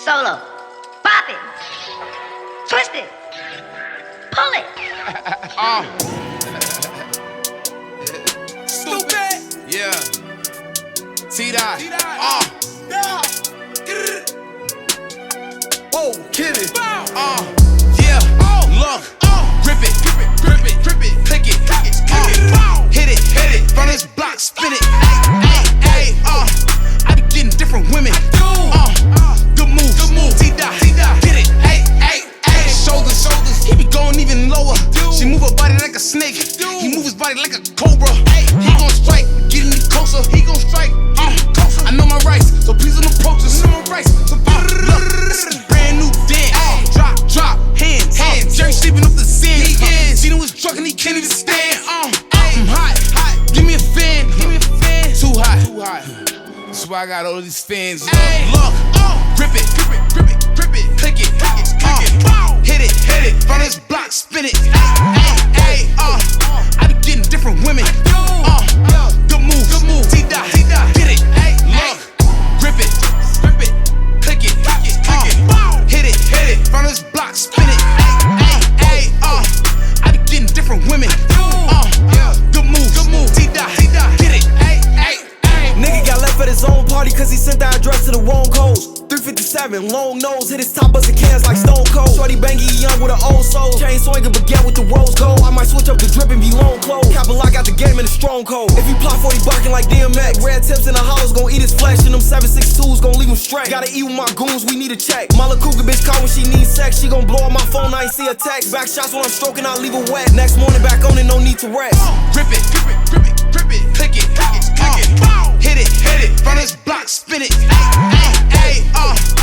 solo, pop it, twist it, pull it. Stupid. Yeah. T-Dot. Oh, kid it. Yeah. Look. Grip it. Grip it. Grip it. Click it. Click it. Hit it. Hit it. Run this block. Spin it. Ay. I be getting different women. Good move. Good move. T-Dot. Get it. Ay. Shoulders. He be going even lower. She move her body like a snake. He move his body like a cobra. He gon' strike. Getting me closer. He gon' strike. I know my rights, so please don't approach us. Know my rights, so look, this is a brand new dance. Drop, hands. Jerry sleeping up the sand. Seen him was drunk and he can't even stand. I'm hot. Give me a fan. Too hot. That's why I got all these fans. Look, grip it. Click it. Hit it. Run this block, spin it. Ay. I be getting different women. Good move. T-Dot. Get it. Look, grip it. Click it. Hit it. Run this block, spin it. Ay. I be getting different women. Good move. T-Dot. Get it. Nigga got left at his own party cause he sent the address to the wrong codes. 357, long nose, hit his top bustin' cans like Stone Cold. Shorty bangy young with an old soul. Chain swinging baguette with the rose gold. I might switch up the drip and be long clothes. Capital got the game in a strong cold. If he plot 40 barking like DMX, red tips in the hollows gon' eat his flesh. And them 762s gon' leave him straight. Gotta eat with my goons, we need a check. Mala Cougar bitch call when she needs sex. She gon' blow up my phone, I ain't see a text. Back shots when I'm stroking, I leave her wet. Next morning back on it, no need to rest. Grip it. Click it. Hit it. Run this block, spin it. Ay.